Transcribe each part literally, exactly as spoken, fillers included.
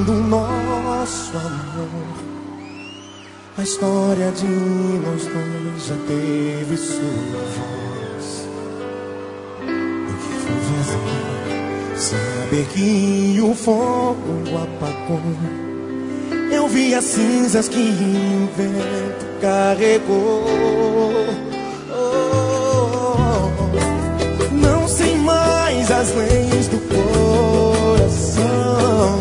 do nosso amor. A história de nós dois já teve sua voz. O que foi verdade, saber que o fogo apagou. Eu vi as cinzas que o vento carregou. Oh, não sei mais as leis do coração.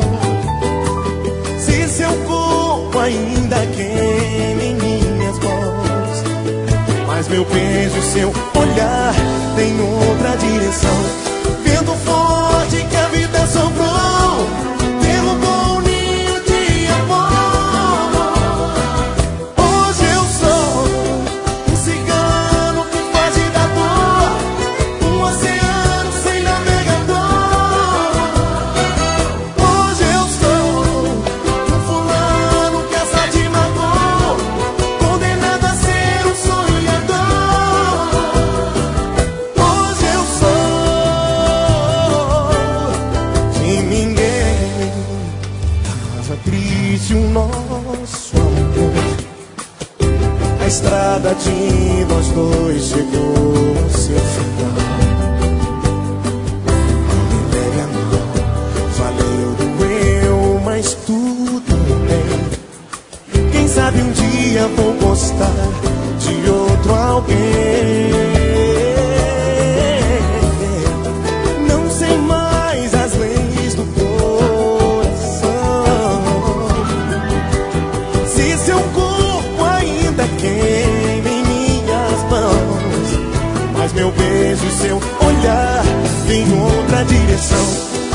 Se seu corpo ainda queima em minhas mãos, mas meu beijo e seu olhar tem outra direção. Vento forte que a vida soprou, derrubou o ninho de amor. Hoje eu sou um cigano que foge da dor, um oceano sem navegador. Hoje eu sou um fulano que a sorte matou, condenado a ser um sonhador. Hoje eu sou de ninguém. Tava triste o nosso amor, a estrada de nós dois chegou ao seu final. Não me leve a mão, valeu, doeu, mas tudo bem. Quem sabe um dia vou gostar de outro alguém. Não sei mais as leis do coração. Se seu corpo ainda queima em minhas mãos, mas meu beijo e seu olhar vem em outra direção.